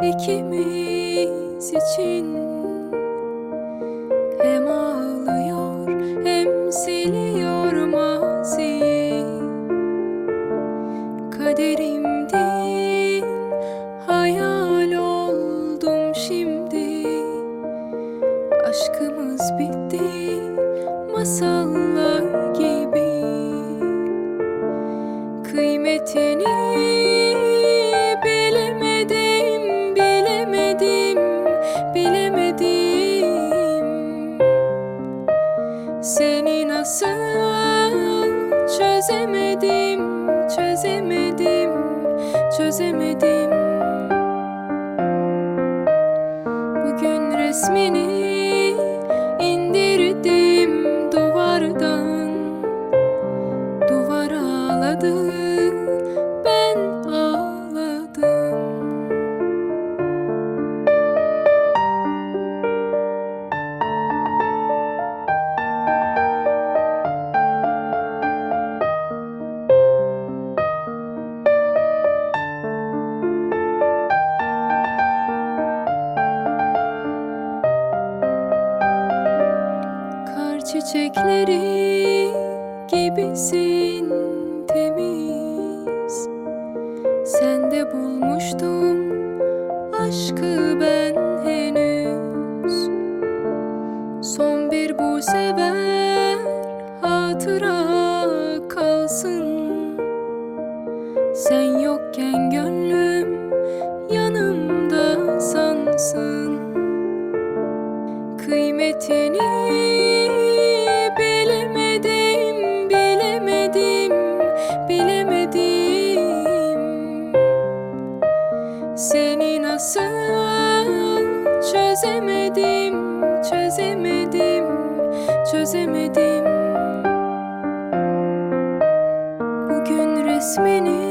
İkimiz için hem ağlıyor hem siliyor maziyi. Kaderimdin, hayal oldum şimdi. Aşkımız bitti, masallar gibi. Kıymetini bilemedim, bilemedim, bilemedim. Seni nasıl çözemedim, çözemedim, çözemedim. Bugün resmini indirdim duvardan. Duvar ağladı, ben ağladım. Kar çiçekleri gibisin temiz. Sende bulmuştum aşkı ben henüz. Son bir bu sefer hatıra kalsın. Sen yokken gönlüm yanımda sansın. Kıymetini bilemedim, bilemedim, bilemedim. Seni nasıl çözemedim, çözemedim, çözemedim. Bugün resmini